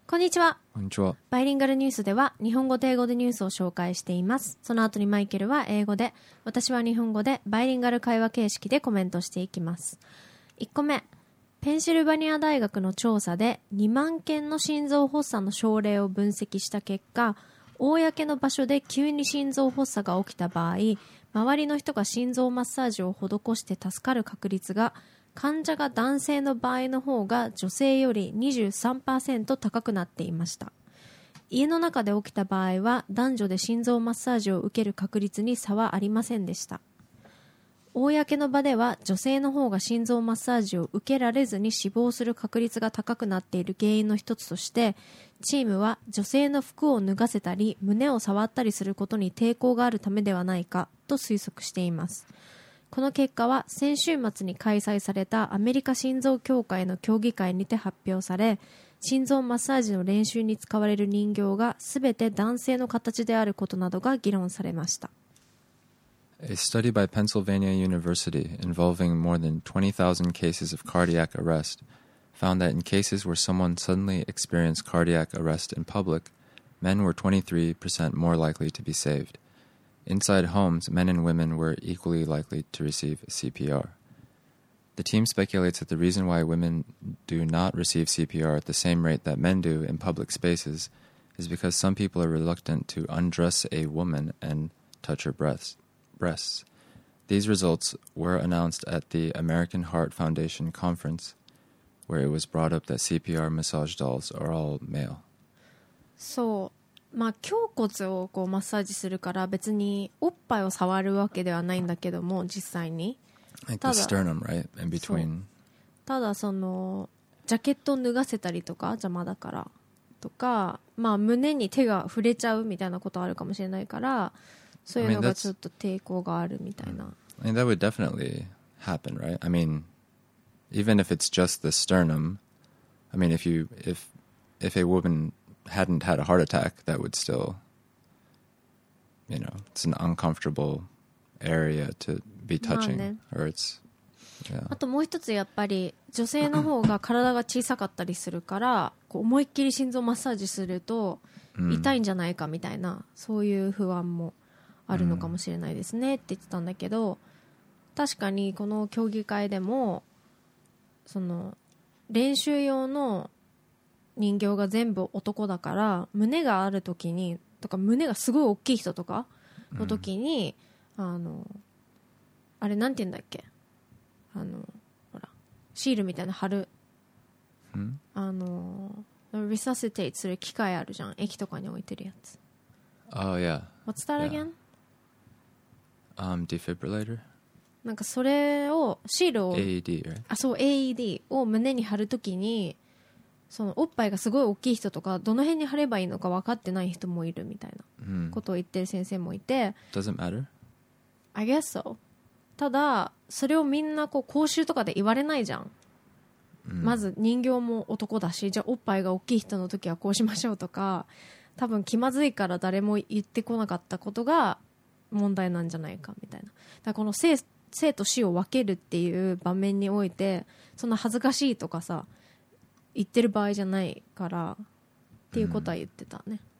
こんにちは。 こんにちは。 バイリンガルニュースでは日本語と英語でニュースを紹介しています。その後にマイケルは英語で、私は日本語でバイリンガル会話形式でコメントしていきます。1個目、ペンシルバニア大学の調査で2万件の心臓発作の症例を分析した結果、公の場所で急に心臓発作が起きた場合、周りの人が心臓マッサージを施して助かる確率が患者が男性の場合の方が女性より 23% 高くなっていました。家の中で起きた場合は男女で心臓マッサージを受ける確率に差はありませんでした。公の場では女性の方が心臓マッサージを受けられずに死亡する確率が高くなっている原因の一つとして、チームは女性の服を脱がせたり胸を触ったりすることに抵抗があるためではないかと推測しています。この結果は先週末に開催されたアメリカ心臓協会の協議会にて発表され、心臓マッサージの練習に使われる人形がすべて男性の形であることなどが議論されました。 A study by Pennsylvania University involving more than 20,000 cases of cardiac arrest found that in cases where someone suddenly experienced cardiac arrest in public, men were 23% more likely to be saved. Inside homes, men and women were equally likely to receive CPR. The team speculates that the reason why women do not receive CPR at the same rate that men do in public spaces is because some people are reluctant to undress a woman and touch her breasts. These results were announced at the American Heart Foundation conference, where it was brought up that CPR massage dolls are all male. そう、まあ胸骨をこうマッサージするから別におっぱいを触るわけではないんだけども、実際に。 Like the sternum, right? In between. ただそのジャケットを脱がせたりとか邪魔だからとか、まあ胸に手が触れちゃうみたいなことあるかもしれないから、そういうのがちょっと抵抗があるみたいな。 I mean, that would definitely happen, right? I mean, even if it's just the sternum, I mean, if a woman hadn't had a heart attack, that would still, you know, it's an uncomfortable area to be touching, まあね、 or it's, yeah. あともう一つやっぱり女性の方が体が小さかったりするからこう思いっきり心臓マッサージすると痛いんじゃないかみたいな、そういう不安もあるのかもしれないですねって言ってたんだけど、確かにこの競技会でもその練習用の人形が全部男だから胸がある時にとか胸がすごい大きい人とかの時に、あれなんて言うんだっけ、ほらシールみたいな貼る、リサシテイトする機械あるじゃん、駅とかに置いてるやつ。 Oh, yeah. What's that again? Defibrillator? なんかそれをシールを AED, right? あ、そう AED を胸に貼るときにそのおっぱいがすごい大きい人とかどの辺に貼ればいいのか分かってない人もいるみたいなことを言ってる先生もいて、 Doesn't matter? I guess so. ただそれをみんなこう講習とかで言われないじゃん、まず人形も男だし、じゃあおっぱいが大きい人の時はこうしましょうとか、多分気まずいから誰も言ってこなかったことが問題なんじゃないかみたいな。だからこの生と死を分けるっていう場面においてそんな恥ずかしいとかさ言ってる場合じゃないからっていうことは言ってたね。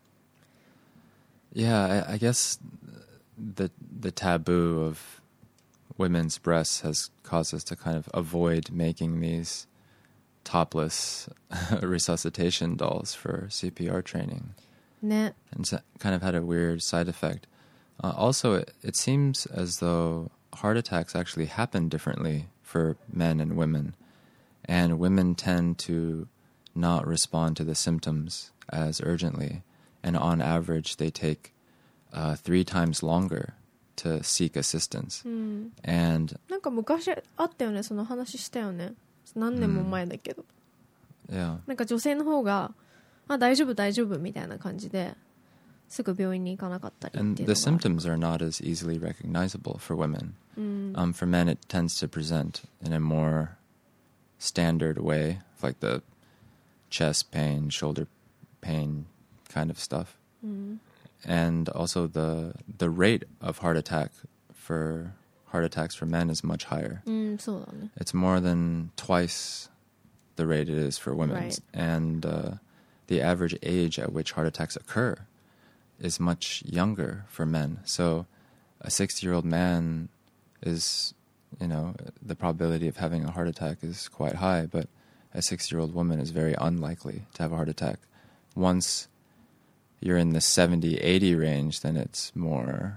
Yeah, I guess the taboo of women's breasts has caused us to kind of avoid making these topless resuscitation dolls for CPR training. ね。 And it's kind of had a weird side effect. Also, it seems as though heart attacks actually happen differently for men and women. And women tend to not respond to the symptoms as urgently. And on average, they take 3 times longer to seek assistance. And なんか昔あったよね、その話したよね。何年も前だけど。 yeah. なんか女性の方があ大丈夫大丈夫みたいな感じですぐ病院に行かなかったりっていうのがある。 And the symptoms are not as easily recognizable for women. For men, it tends to present in a more standard way, like the chest pain, shoulder pain kind of stuff. And also the rate of heart attacks for men is much higher. そうだね。 It's more than twice the rate it is for women. Right. And the average age at which heart attacks occur is much younger for men. So a 60-year-old man is, the probability of having a heart attack is quite high, but a 60-year-old woman is very unlikely to have a heart attack. Once you're in the 70-80 range, then it's more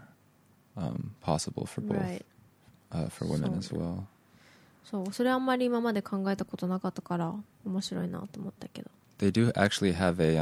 possible for both, Right. For women as well. そうそれあんまり今まで考えたことなかったから面白いなと思ったけど They do actually have a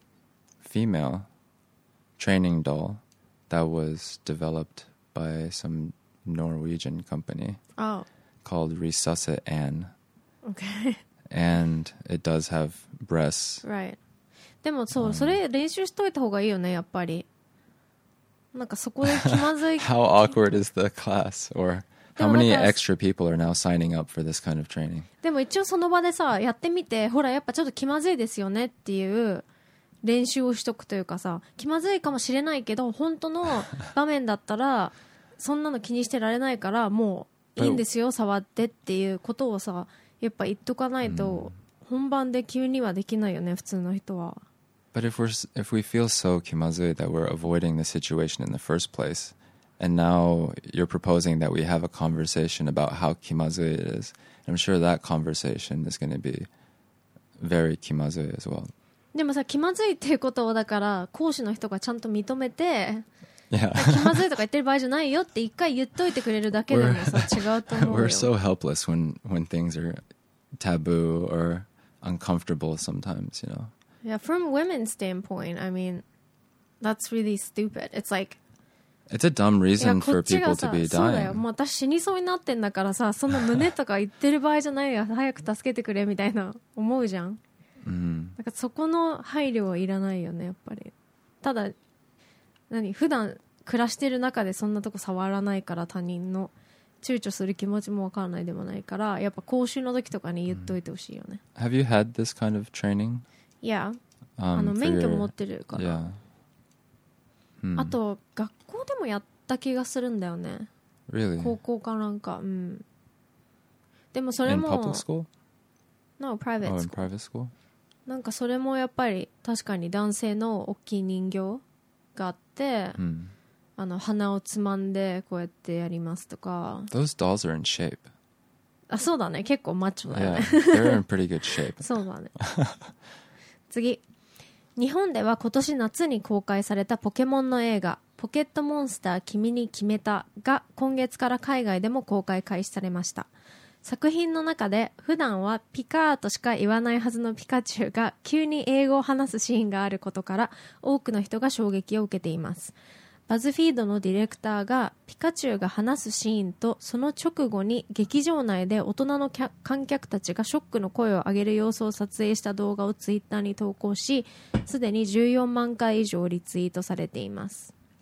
female training doll that was developed by some Norwegian company Oh, called Resuscit Anne, okay. and it does have breasts. Right. でもそうそれ練習しといた方がいいよねやっぱりなんかそこで気まずい How awkward is the class? Or how No, many that's- extra people are now signing up for this kind of training? でも一応その場でさやってみてほらやっぱちょっと気まずいですよねっていう練習をしとくというかさ気まずいかもしれないけど本当の場面だったらそんなの気にしてられないからもういいんですよ触ってっていうことをさやっぱ言っとかないと本番で急にはできないよね普通の人は But if we feel so kimazui that we're avoiding the situation in the first place, and now you're proposing that we have a conversation about how kimazui it is, I'm sure that conversation is going to be very kimazui as well. でもさ気まずいっていうことをだから講師の人がちゃんと認めて Yeah. 気まずいとか言ってる場合じゃないよって一回言っといてくれるだけでもさ違うと思うよ We're so helpless when things are taboo or uncomfortable sometimes, Yeah, from women's standpoint, I mean, that's really stupid. It's like, It's a dumb いや reason こ for っちが people さ to be そうだよ dying. もう私死にそうになってんだからさそんな胸とか言ってる場合じゃないよ早く助けてくれみたいな思うじゃん Mm. なんかそこの配慮はいらないよねやっぱりただ普段暮らしてる中でそんなとこ触らないから他人の躊躇する気持ちもわからないでもないからやっぱ講習の時とかに言っといてほしいよね、 Have you had this kind of training? いや For 免許 your- 持ってるから、 Yeah. Hmm. あと学校でもやった気がするんだよね Really? 高校かなんかうんでもそれ In も public school? No, private Oh, in school private school? なんかそれもやっぱり確かに男性の大きい人形があって、 Hmm. 鼻をつまんでこうやってやりますとか Those dolls are in shape. あそうだね結構マッチョだよ Yeah, ね they're in pretty good shape. そうだね次日本では今年夏に公開されたポケモンの映画ポケットモンスター君に決めたが今月から海外でも公開開始されました作品の中で普段はピカーとしか言わないはずのピカチュウが急に英語を話すシーンがあることから多くの人が衝撃を受けていますバズフィードのディレクターがピカチュウが話すシーンとその直後に劇場内で大人の観客たちがショックの声を上げる様子を撮影した動画をツイッターに投稿しすでに14万回以上リツイートされています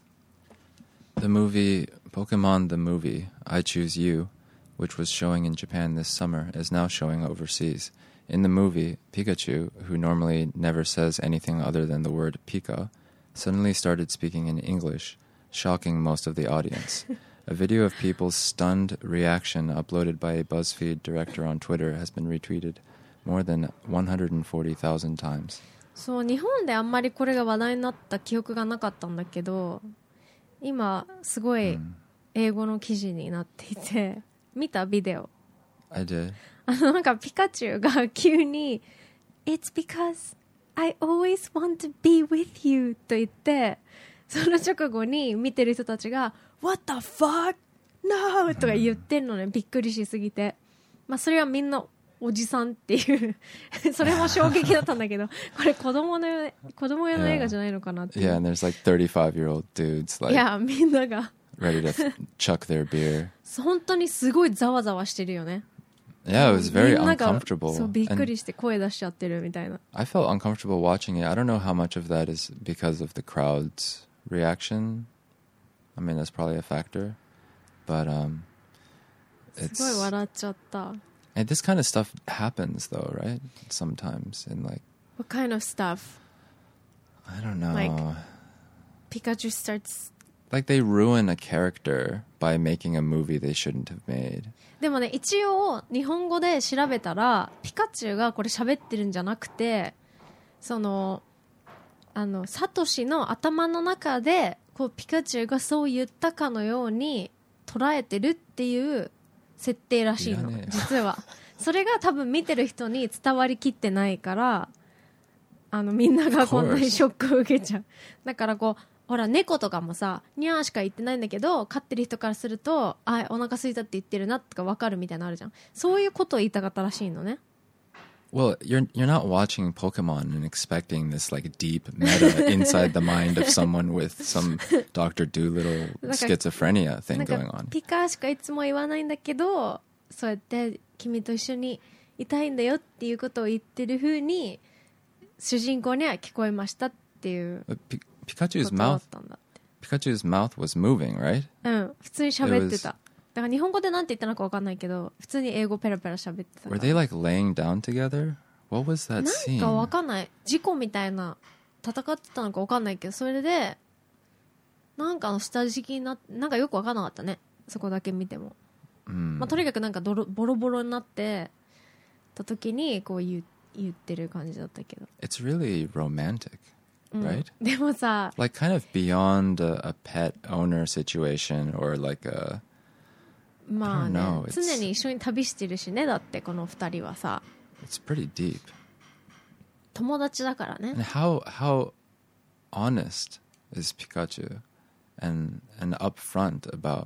The movie Pokemon the Movie, I Choose You, which was showing in Japan this summer, is now showing overseas. In the movie, Pikachu, who normally never says anything other than the word Pika, suddenly started speaking in English, shocking most of the audience. A video of people's stunned reaction uploaded by a BuzzFeed director on Twitter has been retweeted more than 140,000 times. そう日本であんまりこれが話題になった記憶がなかったんだけど今すごい英語の記事になっていて見たビデオ I did. なんかピカチュウが急に It's because I always want to be with you と言ってその直後に見てる人たちが What the fuck? No! とか言ってるのねびっくりしすぎてまあそれはみんなおじさんっていうそれも衝撃だったんだけどこれ子供用の映画じゃないのかなっていう Yeah, and there's like 35-year-old dudes い like やみんなが ready to chuck their beer. 本当にすごいざわざわしてるよね Yeah, it was very みんなが uncomfortable. そうびっく And りして声出しちゃってるみたいな I felt uncomfortable watching it. I don't know how much of that is because of the crowd's reaction. I mean, that's probably a factor. But すごい笑っちゃった and this kind of stuff happens though, right? Sometimes in like What kind of stuff? I don't know. Like- Pikachu starts Like they ruin a character by making a movie they shouldn't have made. でもね一応日本語で調べたらピカチュウがこれ喋ってるんじゃなくてそのサトシの頭の中でこうピカチュウがそう言ったかのように捉えてるっていう設定らしいの、 いらねえよ実はそれが多分見てる人に伝わりきってないからみんながこんなにショックを受けちゃう。だからこうほら猫とかもさニャーしか言ってないんだけど飼ってる人からするとあお腹空いたって言ってるなとか分かるみたいなのあるじゃん。そういうことを言いたかったらしいのね。 Well, you're not watching Pokemon and expecting this like deep meta inside the mind of someone with some Dr. Dolittle schizophrenia thing なん going か on. ピカしかいつも言わないんだけどそうやって君と一緒にいたいんだよっていうことを言ってる風に主人公には聞こえましたっていうこ But と Pikachu's だっ mouth たんだって。 Pikachu's mouth was moving, right? うん普通に喋ってた。だから日本語でなんて言ったのか分かんないけど普通に英語ペラペラ喋ってたから。 Were they like laying down together? What was that なん scene? か分かんない事故みたいな戦ってたのか分かんないけどそれでなんか下敷きになってなんかよく分かんなかったねそこだけ見ても、まあ、とにかくなんかボロボロになってた時にこう言ってる感じだったけど、 It's really romantic, うん right? でもさ Like kind of beyond a pet owner situation or like a まあね I don't know, it's- 常に一緒に旅してるしね。だってこの二人はさ it's pretty deep. 友達だからね。 And how honest is Pikachu and upfront about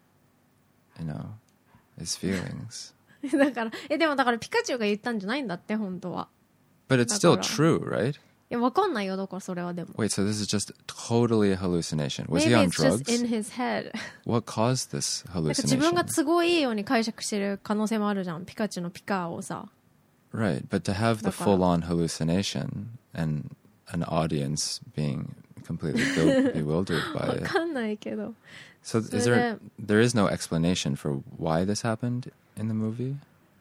his feelings. だからでもだからピカチュウが言ったんじゃないんだって本当は。 But it's still だから true, right? いや分かんないよだからそれはでも。 Wait, so this is just totally a hallucination. Was he Maybe on it's just in drugs? his head. What caused this なんか自分が hallucination? 都合いいように解釈してる可能性もあるじゃん。ピカチュウのピカをさ。 Right, but to have the だから full-on hallucination and an audience being completely bewildered by 分 it. かんないけど。 So is there is no explanation for why this happened in the movie?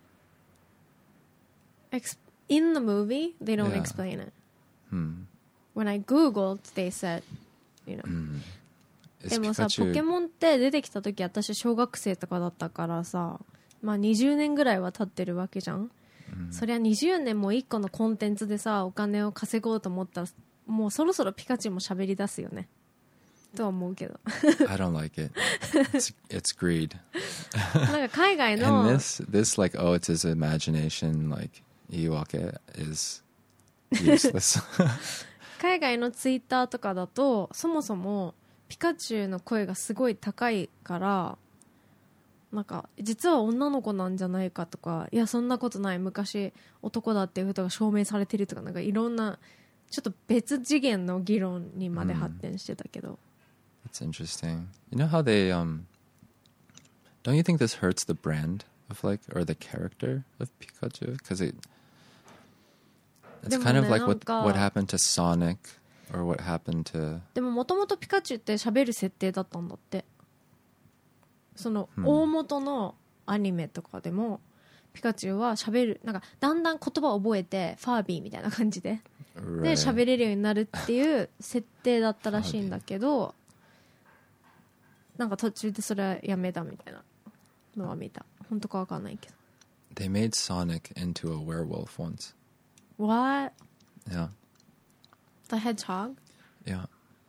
In the movie, they don't Yeah. explain it. Hmm. When I googled, they said, you know. Is でもさ、ポ Pikachu ケモンって出てきた時私小学生とかだったからさ、まあ20年ぐらいは経ってるわけじゃん。そりゃ20年も1個のコンテンツでさお金を稼ごうと思ったらもうそろそろピカチュウも喋り出すよねとは思うけど I don't like it. It's greed. なんか海外 And の this like oh it's his imagination like Iwake is useless. 海外のツイッターとかだとそもそもピカチュウの声がすごい高いからなんか実は女の子なんじゃないかとかいやそんなことない昔男だっていうことが証明されてるとかなんかいろんなちょっと別次元の議論にまで発展してたけど、 It's interesting. You know how they don't you think this hurts the brand of like or the character of Pikachu because it's でもね、 kind of like なんか what happened to Sonic or what happened to でももともとピカチュウって喋る設定だったんだって。その大元のアニメとかでもピカチュウは喋るなんかだんだん言葉を覚えてファービーみたいな感じで right. で喋れるようになるっていう設定だったらしいんだけどなんか途中でそれはやめたみたいなのは見た。本当かわかんないけど。 They made Sonic into a werewolf once. What? Yeah. The Hedgehog? Yeah.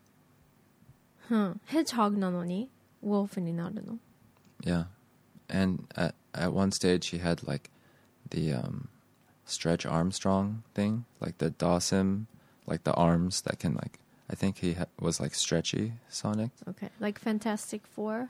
Hedgehog なのに Wolf になるの？ Yeah. And at one stage he had like the Stretch Armstrong thing, like the Dawson, like the arms that can like I think he was like stretchy Sonic. Okay. Like Fantastic Four?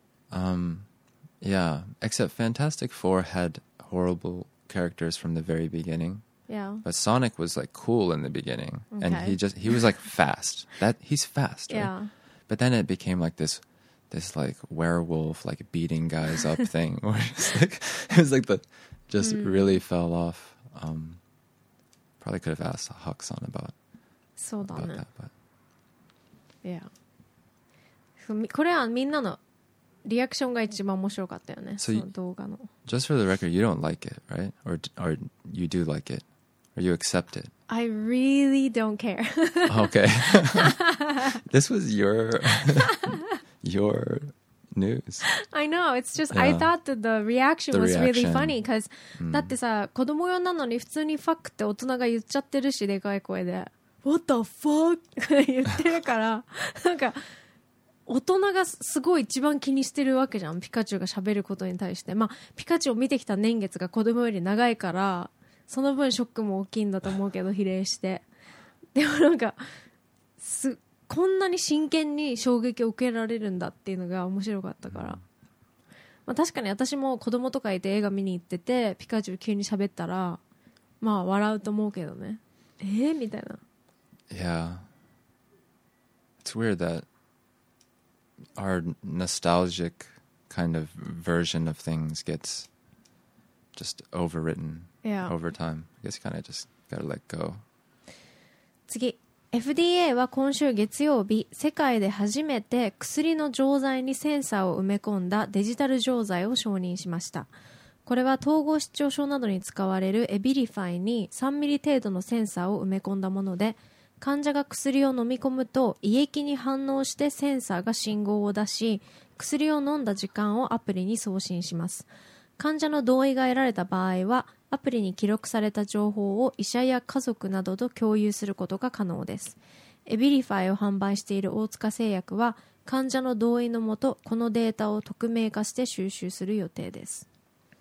Yeah, except Fantastic Four had horrible characters from the very beginning. Yeah. But Sonic was like cool in the beginning, and Okay. he was like fast. He's fast, right? Yeah. But then it became like this like werewolf like beating guys up thing, where it was like just really fell off. Probably could have asked Hakusan about そうだ that, ね。 but Yeah. これはみんなのリアクションが一番面白かったよね。 So その動画の。 just for the record, you don't like it, right? Or you do like it, or you accept it? I really don't care. Okay. This was your news. I know, it's just Yeah. I thought that the reaction The was really reaction. funny because、だってさ子供用なのに普通にファックって大人が言っちゃってるしでかい声で What the fuck 言ってるからなんか大人がすごい一番気にしてるわけじゃん、ピカチュウが喋ることに対して。まあピカチュウを見てきた年月が子供より長いからその分ショックも大きいんだと思うけど比例して、でもなんかこんなに真剣に衝撃を受けられるんだっていうのが面白かったから、まあ、確かに私も子供とかいて映画見に行っててピカチュウ急に喋ったらまあ笑うと思うけどね、みたいな。 Yeah. It's weird that our nostalgic kind of version of things gets just overwritten over time. I guess you kind of just gotta let go. 次、 FDA は今週月曜日、世界で初めて薬の錠剤にセンサーを埋め込んだデジタル錠剤を承認しました。これは統合失調症などに使われるエビリファイに3ミリ程度のセンサーを埋め込んだもので、患者が薬を飲み込むと胃液に反応してセンサーが信号を出し、薬を飲んだ時間をアプリに送信します。患者の同意が得られた場合はアプリに記録された情報を医者や家族などと共有することが可能です。エビリファイを販売している大塚製薬は患者の同意のもとこのデータを匿名化して収集する予定です。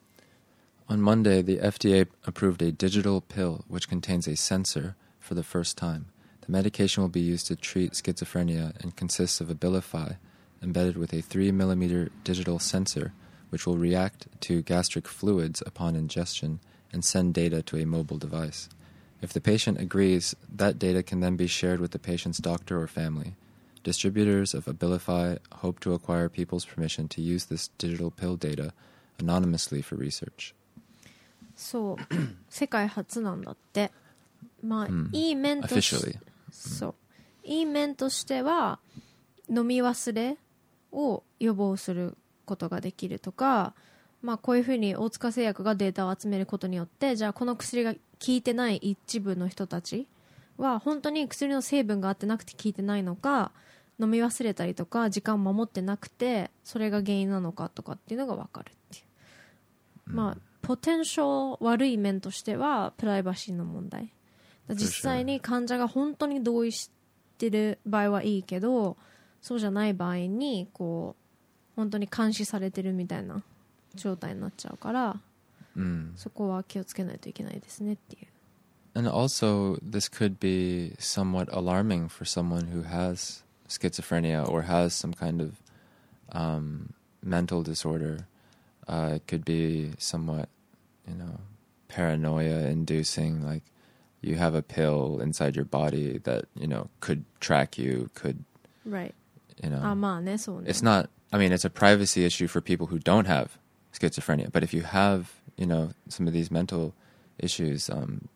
On Monday, the FDA approved a digital pill which contains a sensor for the first time. The medication will be used to treat schizophrenia and consists of Abilify, embedded with a 3mm digital sensor, which will react to gastric fluids upon ingestion and send data to a mobile device. If the patient agrees, that data can then be shared with the patient's doctor or family. Distributors of Abilify hope to acquire people's permission to use this digital pill data anonymously for research. そう世界初なんだって。まあ、いい面として、そういい面としては飲み忘れを予防することができるとか、まあ、こういうふうに大塚製薬がデータを集めることによって、じゃあこの薬が効いてない一部の人たちは本当に薬の成分が合ってなくて効いてないのか、飲み忘れたりとか時間を守ってなくてそれが原因なのかとかっていうのが分かるっていう、まあポテンシャル悪い面としてはプライバシーの問題。実際に患者が本当に同意してる場合はいいけど、そうじゃない場合にこう本当に監視されてるみたいな状態になっちゃうから、そこは気をつけないといけないですねっていう。 And also, this could be somewhat alarming for someone who has schizophrenia or has some kind of mental disorder. It could be somewhat, paranoia-inducing, like you have a pill inside your body that, could track you, could, right. まあね、そうね。 It's not, it's a privacy issue for people who don't have schizophrenia, but if you have, some of these mental issues,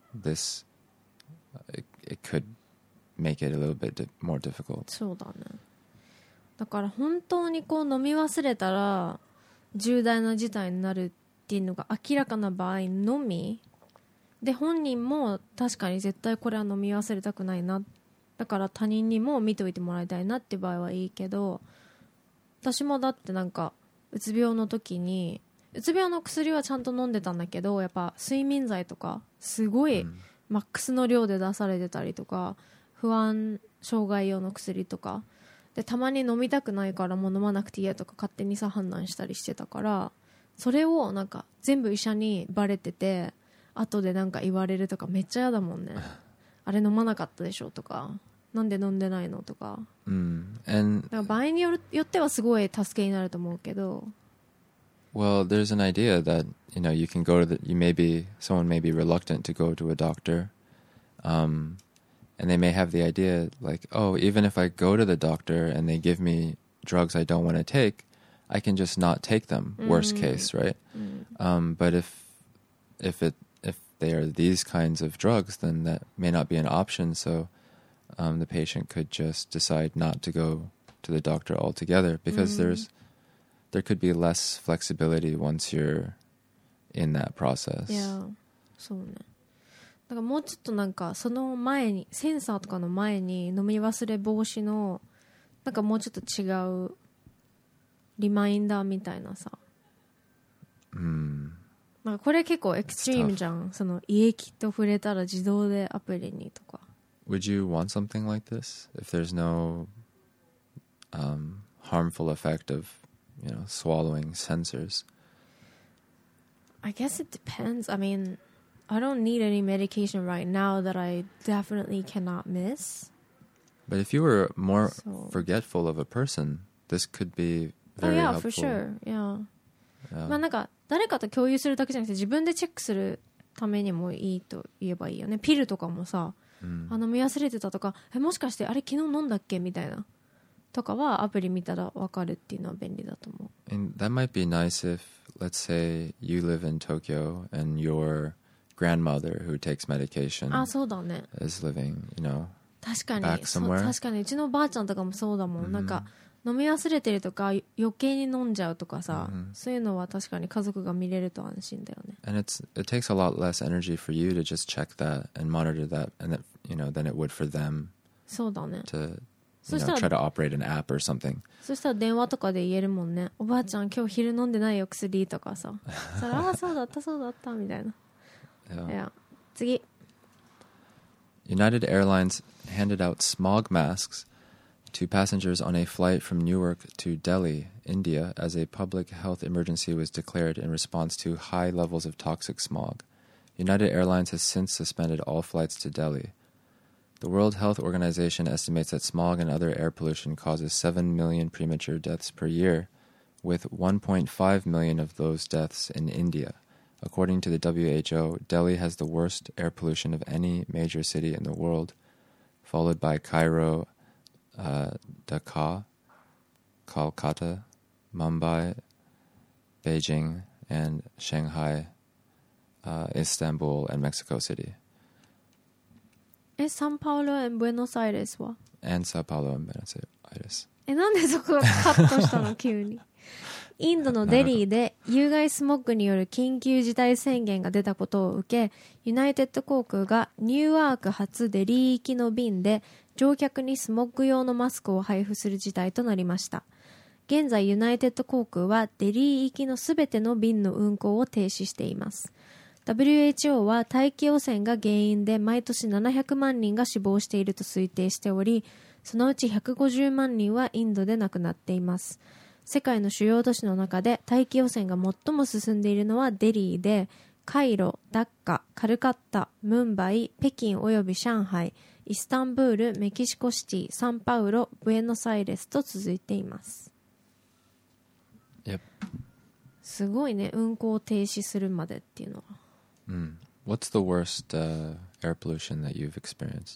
it could make it a little bit more difficult. そうだね。だから本当にこう飲み忘れたら重大な事態になるっていうのが明らかな場合のみで、本人も確かに絶対これは飲み忘れたくないな、だから他人にも見ておいてもらいたいなっていう場合はいいけど、私もだってなんかうつ病の時にうつ病の薬はちゃんと飲んでたんだけど、やっぱ睡眠剤とかすごいマックスの量で出されてたりとか、不安障害用の薬とかでたまに飲みたくないからもう飲まなくていいやとか勝手にさ判断したりしてたから、それをなんか全部医者にバレてて後でなんか言われるとかめっちゃ嫌だもんね。あれ飲まなかったでしょとか、なんで飲んでないのとか、だから場合によってはすごい助けになると思うけど。 Well, there's an idea that, you can go to someone may be reluctant to go to a doctor, and they may have the idea like, oh, even if I go to the doctor and they give me drugs I don't want to take, I can just not take them, worst case, right? But if they are these kinds of drugs, then that may not be an option, so the patient could just decide not to go to the doctor altogether, because there could be less flexibility once you're in that process. いや、そうね。だからもうちょっとなんかその前にセンサーとかの前に飲み忘れ防止のなんかもうちょっと違うリマインダーみたいなさ。なんかこれ結構エクストリームじゃん。その胃液と触れたら自動でアプリにとか。 would you want something like this if there's no harmful effect of, swallowing sensors? I guess it depends. I mean, I don't need any medication right now that I definitely cannot miss. But if you were more forgetful of a person, this could be very yeah, helpful. For sure. Yeah. Yeah. まあなんか誰かと共有するだけじゃなくて自分でチェックするためにもいいと言えばいいよね。ピルとかもさ、飲み忘れてたとか、もしかしてあれ昨日飲んだっけみたいなとかはアプリ見たら分かるっていうのは便利だと思う。 And that might be nice if, let's say, you live in Tokyo and your grandmother who takes medication そうだね。 is living, 確かに back somewhere. 確かにうちのばあちゃんとかもそうだもん、なんか飲み忘れてるとか余計に飲んじゃうとかさ、そういうのは確かに家族が見れると安心だよね。 And it takes a lot less energy for you to just check that and monitor that, and that, than it would for them そうだね。 to So try to operate an app or something. そしたら電話とかで言えるもんね。おばあちゃん今日昼飲んでないよ薬とかさ。そしたらそうだったみたいな。 Yeah. いや次。 United Airlines handed out smog masks to passengers on a flight from Newark to Delhi, India, as a public health emergency was declared in response to high levels of toxic smog. United Airlines has since suspended all flights to Delhi. The World Health Organization estimates that smog and other air pollution causes 7 million premature deaths per year, with 1.5 million of those deaths in India. According to the WHO, Delhi has the worst air pollution of any major city in the world, followed by Cairo, Dhaka, Kolkata, Mumbai, Beijing, and Shanghai, Istanbul, and Mexico City. サンパウロandブエノスアイレスは And Sao Paulo and Buenos Aires. なんでそこカットしたの急に。インドのデリーで有害スモッグによる緊急事態宣言が出たことを受け、ユナイテッド航空がニューアーク発デリー行きの便で乗客にスモッグ用のマスクを配布する事態となりました。現在ユナイテッド航空はデリー行きのすべての便の運航を停止しています。WHO は大気汚染が原因で毎年700万人が死亡していると推定しており、そのうち150万人はインドで亡くなっています。世界の主要都市の中で大気汚染が最も進んでいるのはデリーで、カイロ、ダッカ、カルカッタ、ムンバイ、北京および上海、イスタンブール、メキシコシティ、サンパウロ、ブエノスアイレスと続いています。 Yep. すごいね、運行停止するまでっていうのは。 What's the worst air pollution that you've experienced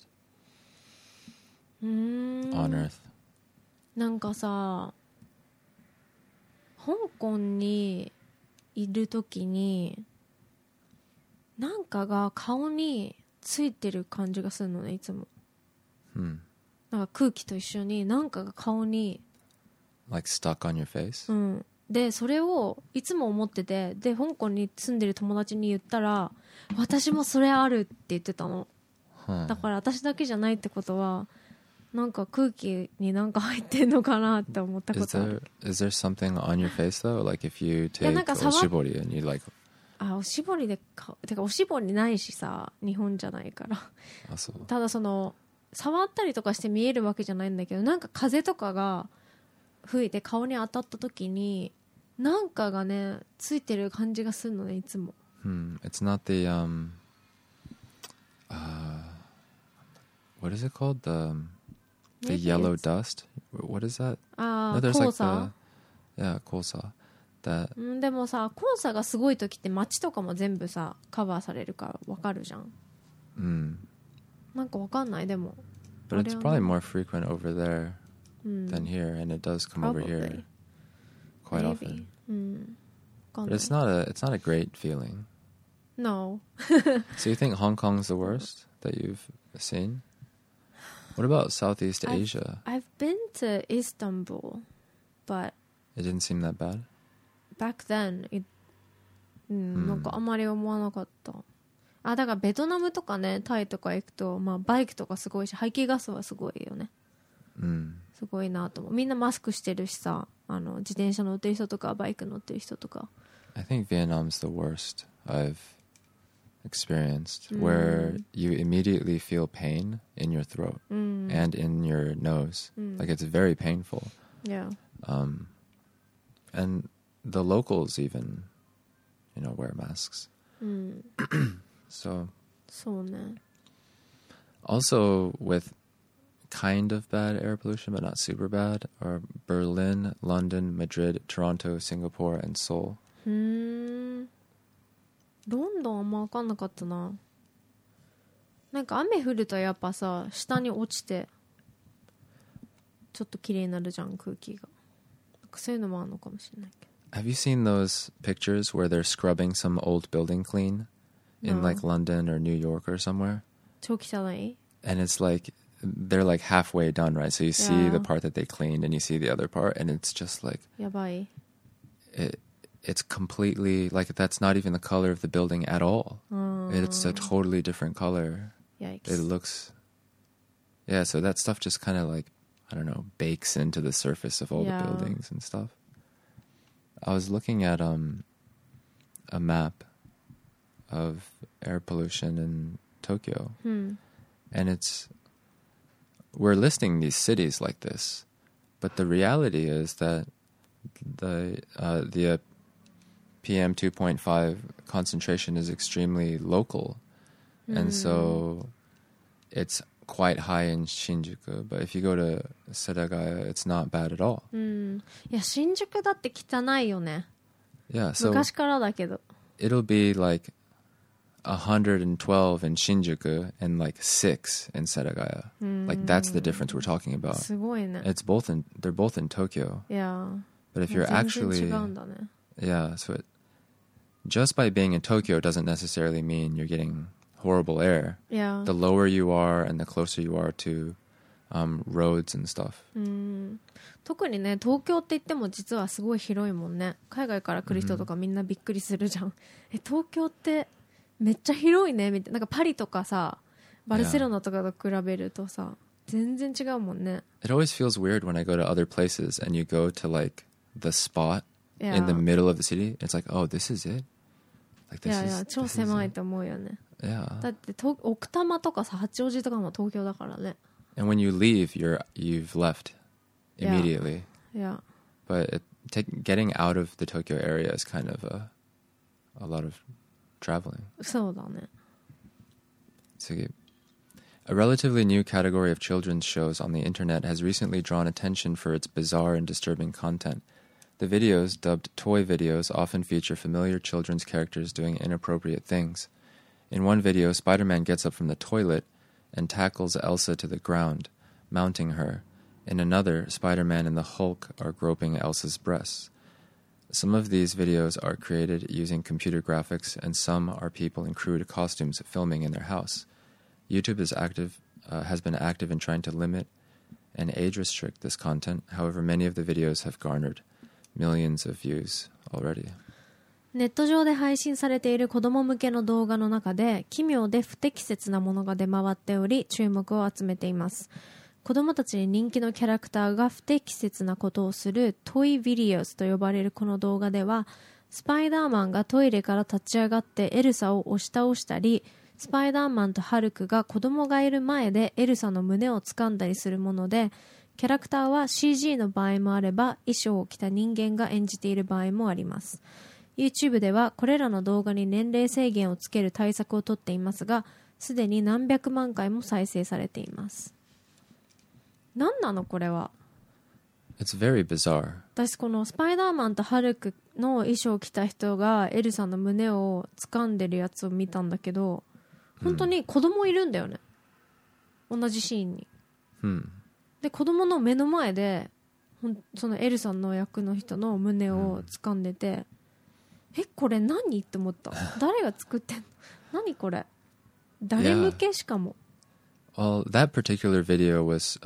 on Earth? なんかさ、香港にいるときになんかが顔についてる感じがするのね、いつも。なんか空気と一緒になんかが顔に Like stuck on your face? でそれをいつも思ってて、で香港に住んでる友達に言ったら私もそれあるって言ってたの、だから私だけじゃないってことはなんか空気になんか入ってんのかなって思ったことある。 Is there something on your face though? Like if you take oshibori and you like おしぼりでてかおしぼりないしさ、日本じゃないからただその触ったりとかして見えるわけじゃないんだけど、なんか風とかが吹いて顔に当たった時になんかがねついてる感じがするのね、いつも。 It's not the what is it called? The yellow dust? What is that? No, there's like the kosa. That でもさ、黄砂がすごい時って街とかも全部さカバーされるからわかるじゃん。なんかわかんない、でも。 But it's probably more frequent over there than here, and it does come over here quite often. But it's not a great feeling. No. So you think Hong Kong's the worst that you've seen? What about Southeast Asia? I've been to Istanbul, but it didn't seem that bad. Back then, なんかあまり思わなかった。だからベトナムとかね、タイとか行くと、まあバイクとかすごいし、排気ガスはすごいよね。すごいなと思う。みんなマスクしてるしさ、自転車乗ってる人とかバイク乗ってる人とか。 I think Vietnam's the worst I've experienced where you immediately feel pain in your throat and in your nose. Like it's very painful. Yeah. And the locals even, wear masks. So そうね。 also with kind of bad air pollution, but not super bad, are Berlin, London, Madrid, Toronto, Singapore, and Seoul. ロンドンあんま分かんなかったな。なんか雨降るとやっぱさ、下に落ちてちょっと綺麗になるじゃん、空気が。なんかそういうのもあるのかもしれないけど。 Have you seen those pictures where they're scrubbing some old building clean in No. like London or New York or somewhere? 超汚い? And it's like they're like halfway done, right? So you see Yeah. the part that they cleaned and you see the other part, and it's just like やばい。 it's completely like that's not even the color of the building at all. It's a totally different color. Yikes. It looks, yeah. So that stuff just kind of like, I don't know, bakes into the surface of all Yeah. the buildings and stuff. I was looking at a map of air pollution in Tokyo, and we're listing these cities like this, but the reality is that the PM 2.5 concentration is extremely local, and so it's quite high in Shinjuku, but if you go to Setagaya, it's not bad at all. いや、新宿だって汚いよね。 Yeah, so 昔からだけど。 it'll be like 112 in Shinjuku and like 6 in Setagaya. Like that's the difference we're talking about. すごいね。 They're both in Tokyo. いや、 But if you're 全然 actually 違うんだね。 yeah, so just by being in Tokyo doesn't necessarily mean you're getting horrible air. いや、 The lower you are and the closer you are to roads and stuff. 特にね、東京って言っても実はすごい広いもんね。海外から来る人とかみんなびっくりするじゃん。東京ってめっちゃ広いねみたいな。なんかパリとかさ、バルセロナとかと比べるとさ、全然違うもんね。 It always feels weird when I go to other places and you go to like the spot Yeah. in the middle of the city. It's like, oh, this is it? Like い this やい is や、超 this is 狭い it? と思うよね。 Yeah. だって奥多摩とかさ、八王子とかも東京だからね。 And when you leave, you've left Yeah. immediately. いや、 But getting out of the Tokyo area is kind of a lot of traveling. そうだね。 Tsugi. A relatively new category of children's shows on the internet has recently drawn attention for its bizarre and disturbing content. The videos, dubbed toy videos, often feature familiar children's characters doing inappropriate things. In one video, Spider-Man gets up from the toilet and tackles Elsa to the ground, mounting her. In another, Spider-Man and the Hulk are groping Elsa's breasts. Some of these videos are created using computer graphics, and some are people in crude costumes filming in their house. YouTube has been active in trying to limit and age restrict this content. However, many of the videos have garnered millions of views already. ネット上で配信されている子供向けの動画の中で奇妙で不適切なものが出回っており注目を集めています。子供たちに人気のキャラクターが不適切なことをするトイビデオスと呼ばれるこの動画では、スパイダーマンがトイレから立ち上がってエルサを押し倒したり、スパイダーマンとハルクが子供がいる前でエルサの胸を掴んだりするもので、キャラクターは CG の場合もあれば衣装を着た人間が演じている場合もあります。YouTube ではこれらの動画に年齢制限をつける対策をとっていますが、すでに何百万回も再生されています。何なのこれは。 It's very bizarre. 私このスパイダーマンとハルクの衣装を着た人がエルサの胸を掴んでるやつを見たんだけど、本当に子供いるんだよね、同じシーンに。で子供の目の前でそのエルサの役の人の胸を掴んでて、これ何って思った。誰が作ってんの、何これ、誰向け。しかも Well, that particular video was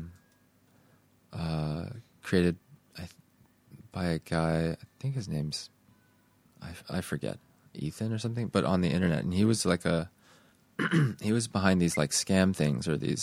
created by a guy, I think his name's I forget, Ethan or something, but on the internet, and he was like he was behind these like scam things or these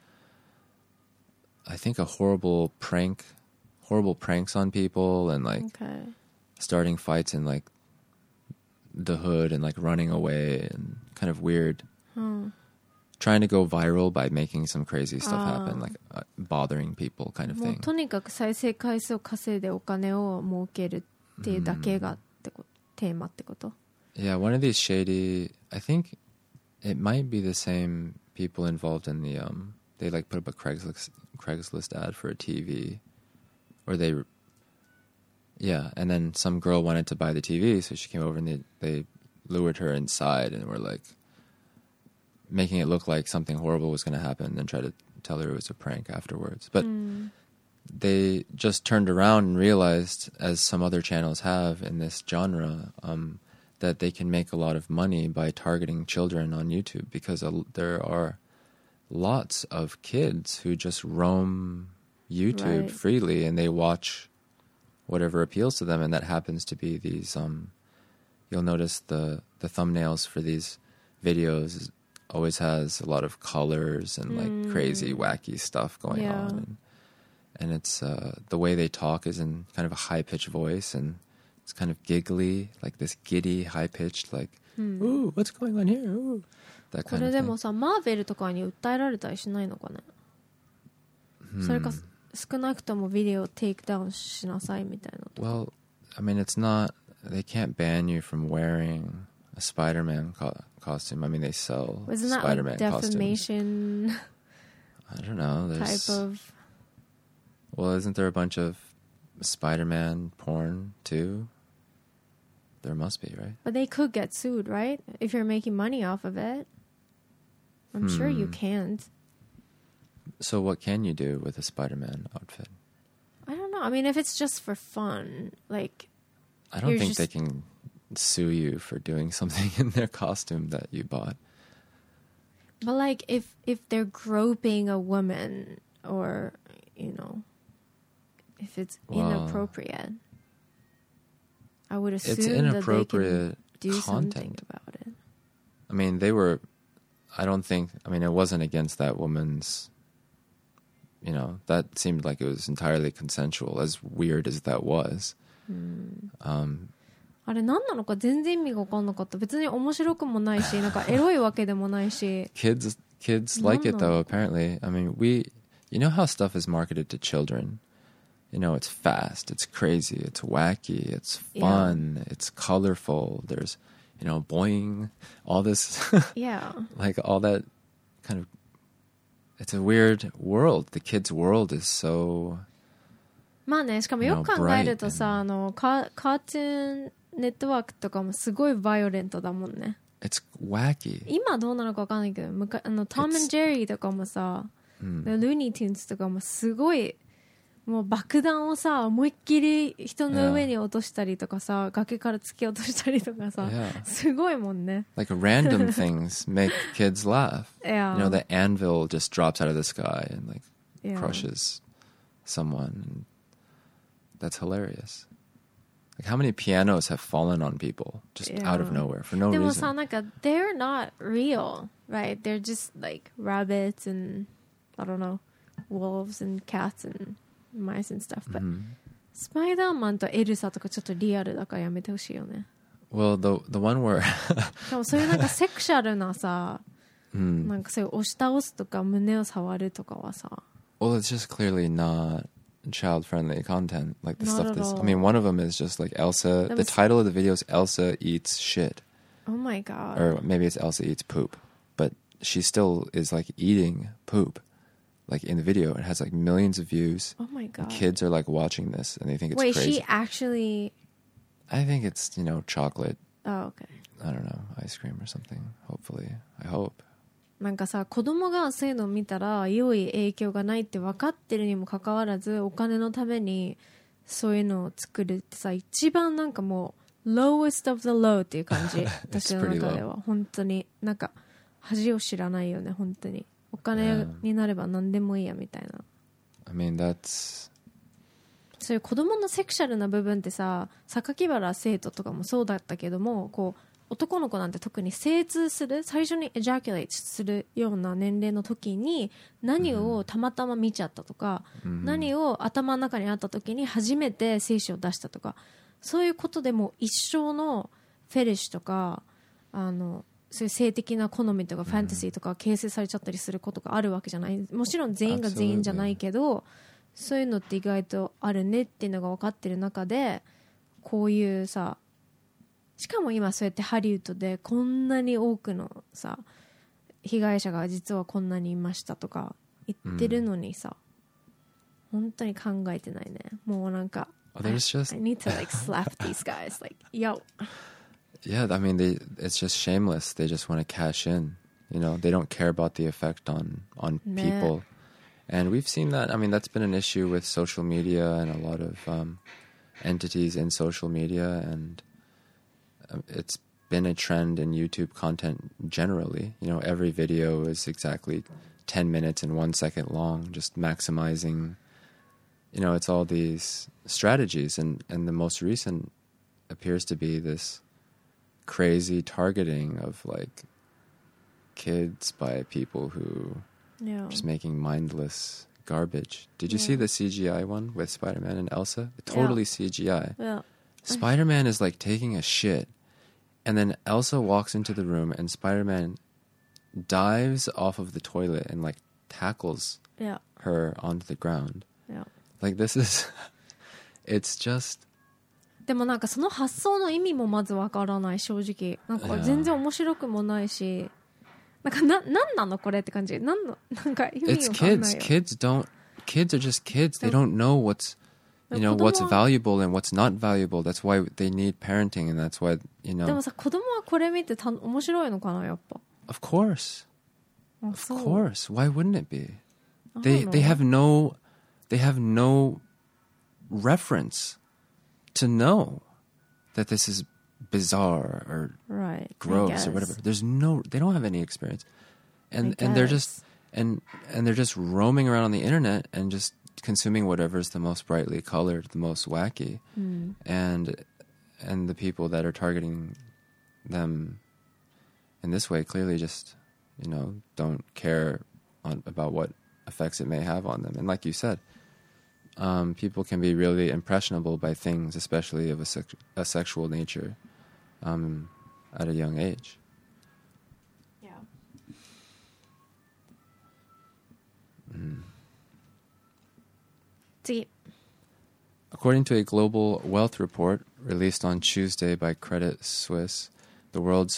I think horrible pranks on people and like starting fights in like the hood and like running away and kind of weird, うん、 trying to go viral by making some crazy stuff happen, like bothering people kind of もう thing. とにかく再生回数を稼いでお金を儲けるっていうだけがってテーマってこと？ Yeah, one of these shady, I think it might be the same people involved in the they like put up a Craigslist ad for a TV, or yeah, and then some girl wanted to buy the TV, so she came over and they lured her inside and were like making it look like something horrible was going to happen, and then tried to tell her it was a prank afterwards. But they just turned around and realized, as some other channels have in this genre, that they can make a lot of money by targeting children on YouTube, because there are lots of kids who just roam YouTube Right. freely, and they watch whatever appeals to them, and that happens to be these you'll notice the thumbnails for these videos always has a lot of colors and like crazy wacky stuff going Yeah. on, and it's the way they talk is in kind of a high-pitched voice, and it's kind of giggly, like this giddy high-pitched, like ooh, what's going on here, ooh, that こ kind れ of で thing. もさ、マーベルとかに訴えられたりしないのかね、それか少なくともビデオをテイクダウンしなさいみたいなとか。 Well, I mean, it's not, they can't ban you from wearing a Spider-Man costume. I mean, they sell Isn't that Spider-Man like costumes. defamation I don't know. There's, type of? well, isn't there a bunch of Spider-Man porn too? There must be, right? But they could get sued, right? If you're making money off of it. I'm sure you can't. So what can you do with a Spider-Man outfit? I don't know. I mean, if it's just for fun, like, I don't You're think they just- can sue you for doing something in their costume that you bought. but like if they're groping a woman, or, you know, if it's Well, inappropriate, I would assume It's that they can inappropriate do something content. about it. I mean, they were, I don't think, I mean, it wasn't against that woman's, you know, that seemed like it was entirely consensual, as weird as that was. あれ何なのか全然意味が分かんなかった。別に面白くもないし、なんかエロいわけでもないし。 Kids like it though, apparently. I mean, you know how stuff is marketed to children? You know, it's fast, it's crazy, it's wacky, it's fun, it's colorful, there's, you know, boing, all this, Yeah. like all that kind of, it's a weird world. The kids' world is so, まあね、しかもよく考えるとさ、 bright カートゥーンネットワークとかもすごいバイオレントだもんね。 it's wacky. 今どうなのか分かんないけど、トム・ジェリーとかもさ、ルーニー・テューンズとかもすごい、もう爆弾をさ、思いっきり人の上に落としたりとかさ、崖から突き落としたりとかさ、 Yeah. すごいもんね。 Like random things make kids laugh. Yeah. You know, the anvil just drops out of the sky and like Yeah. crushes someone. And that's hilarious. Like how many pianos have fallen on people just out of Yeah. nowhere for no でもさ、 reason? なんか、they're not real, right? They're just like rabbits and, I don't know, wolves and cats and mice and stuff. But、スパイダーマンとエルサとかちょっとリアルだからやめてほしいよね。 Well, the one where でもそういうなんかセクシャルなさ、なんかそういう押し倒すとか胸を触るとかはさ、 well, it's just clearly not child-friendly content. Like the Not stuff at that's. all. I mean, one of them is just like Elsa. That The was- title of the video is Elsa eats shit, oh my god. or maybe it's Elsa eats poop. But she still is like eating poop, like in the video. It has like millions of views. Oh my god. Kids are like watching this and they think it's Wait, crazy. she actually... I think it's, you know, chocolate. Oh, okay. I don't know, ice cream or something. Hopefully, I hope. なんかさ、子供がそういうのを見たら良い影響がないって分かってるにもかかわらず、お金のためにそういうのを作るってさ、一番なんかもう lowest of the low っていう感じ。私の中では本当になんか恥を知らないよね、本当に。お金になれば何でもいいやみたいな。 I mean, that's そういう子供のセクシャルな部分ってさ、榊原生徒とかもそうだったけども、こう男の子なんて特に精通する、最初にエジャキュレートするような年齢の時に何をたまたま見ちゃったとか、何を頭の中にあった時に初めて精子を出したとか、そういうことでもう一生のフェリッシュとかそういう性的な好みとかファンタジーとか形成されちゃったりすることがあるわけじゃない。もちろん全員が全員じゃないけど、そういうのって意外とあるねっていうのが分かってる中で、こういうさ、しかも今そうやってハリウッドでこんなに多くのさ被害者が実はこんなにいましたとか言ってるのにさ、本当に考えてないね。もうなんか、 there's just I need to like slap these guys like yo. Yeah, I mean, it's just shameless. They just want to cash in. You know, they don't care about the effect on people. And we've seen that. I mean, that's been an issue with social media and a lot of entities in social media. And it's been a trend in YouTube content generally. You know, every video is exactly 10 minutes and 1 second long, just maximizing, you know, it's all these strategies. And the most recent appears to be this crazy targeting of like kids by people who are just making mindless garbage. Did you see the CGI one with Spider-Man and Elsa? Totally CGI. Yeah. Spider-Man is like taking a shit, and then Elsa walks into the room and Spider-Man dives off of the toilet and like tackles her onto the ground. Yeah. Like this is it's just でもなんかその発想の意味もまずわからない、正直。なんか全然面白くもないし、なんかなんなのこれって感じ。なんか意味わかんないよ。 Kids are just kids. They don't know what's valuable and what's not valuable. That's why they need parenting, and that's why, you know. でもさ、子供はこれ見て面白いのかな、やっぱ。 Of course. Of course. Why wouldn't it be? They have no reference to know that this is bizarre or gross or whatever. They don't have any experience, and they're just and they're just roaming around on the internet and just consuming whatever's the most brightly colored, the most wacky, and the people that are targeting them in this way clearly just, you know, don't care about what effects it may have on them. And like you said, people can be really impressionable by things, especially of a sexual nature, at a young age. Yeah. According to a global wealth report released on Tuesday by Credit Suisse, the world's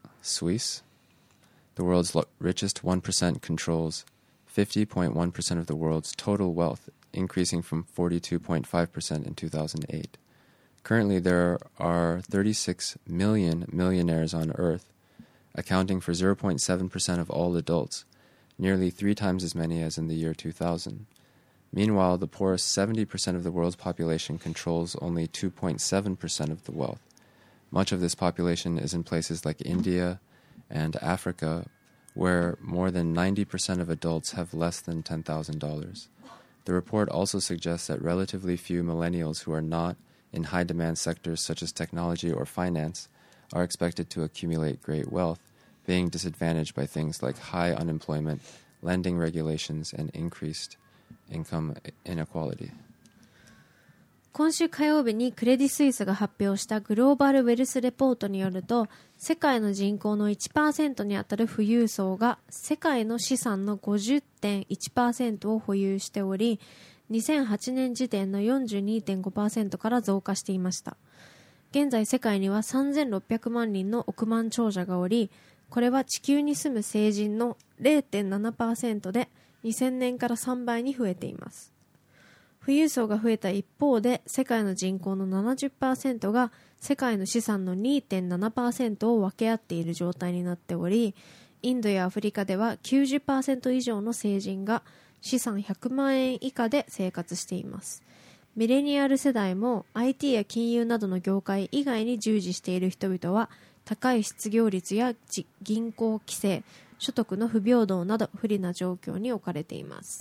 richest 1% controls 50.1% of the world's total wealth, increasing from 42.5% in 2008. Currently, there are 36 million millionaires on Earth, accounting for 0.7% of all adults, nearly 3 times as many as in the year 2000. Meanwhile, the poorest 70% of the world's population controls only 2.7% of the wealth. Much of this population is in places like India and Africa, where more than 90% of adults have less than $10,000. The report also suggests that relatively few millennials who are not in high-demand sectors such as technology or finance are expected to accumulate great wealth, being disadvantaged by things like high unemployment, lending regulations, and increased income inequality. 今週火曜日にクレディ・スイスが発表したグローバル・ウェルス・レポートによると、世界の人口の 1% にあたる富裕層が世界の資産の 50.1% を保有しており、2008年時点の 42.5% から増加していました。現在世界には3600万人の億万長者がおり、これは地球に住む成人の 0.7% で2000年から3倍に増えています。富裕層が増えた一方で、世界の人口の 70% が世界の資産の 2.7% を分け合っている状態になっており、インドやアフリカでは 90% 以上の成人が資産100万円以下で生活しています。ミレニアル世代も IT や金融などの業界以外に従事している人々は、高い失業率や銀行規制、所得の不平等など不利な状況に置かれています。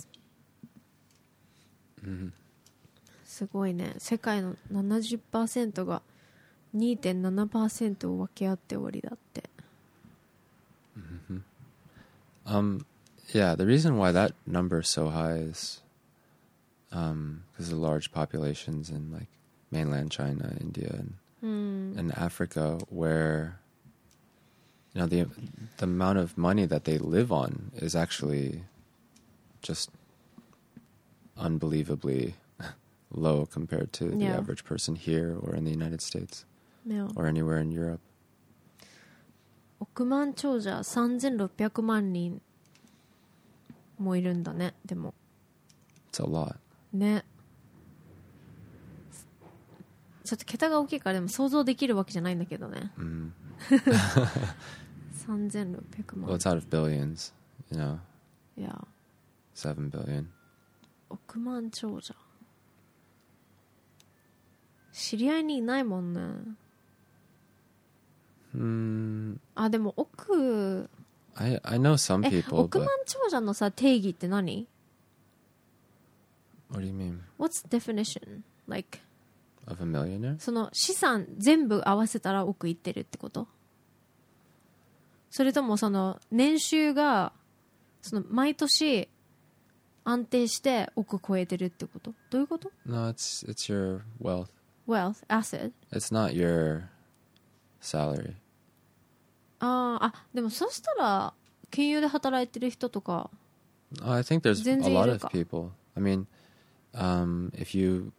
すごいね。世界の 70% が 2.7% を分け合っておりだって。 Yeah, the reason why that number is so high is because of large populations in like mainland China, India, and in Africa where the amount of money that they live on is actually just unbelievably low compared to the average person here or in the United States or anywhere in Europe. 億万長者3600万人もいるんだね。でも It's a lot. ね、ちょっと桁が大きいからでも想像できるわけじゃないんだけどね。3600万。 Well, it's out of billions, Yeah. 7 billion. 億万長者。知り合いにいないもんね。あ、でも億。 I know some people. 億万長者のさ定義って何？ What do you mean? What's the definition? Like of a millionaire? その資産全部合わせたら億いってるってこと？それともその年収がその毎年安定して億超えてるってこと？どういうこと？ No, it's your wealth. Wealth, asset. It's not your salary. でもそしたら金融で働いてる人とか I think there's 全 a 然い lot る of か。 people. I mean, if you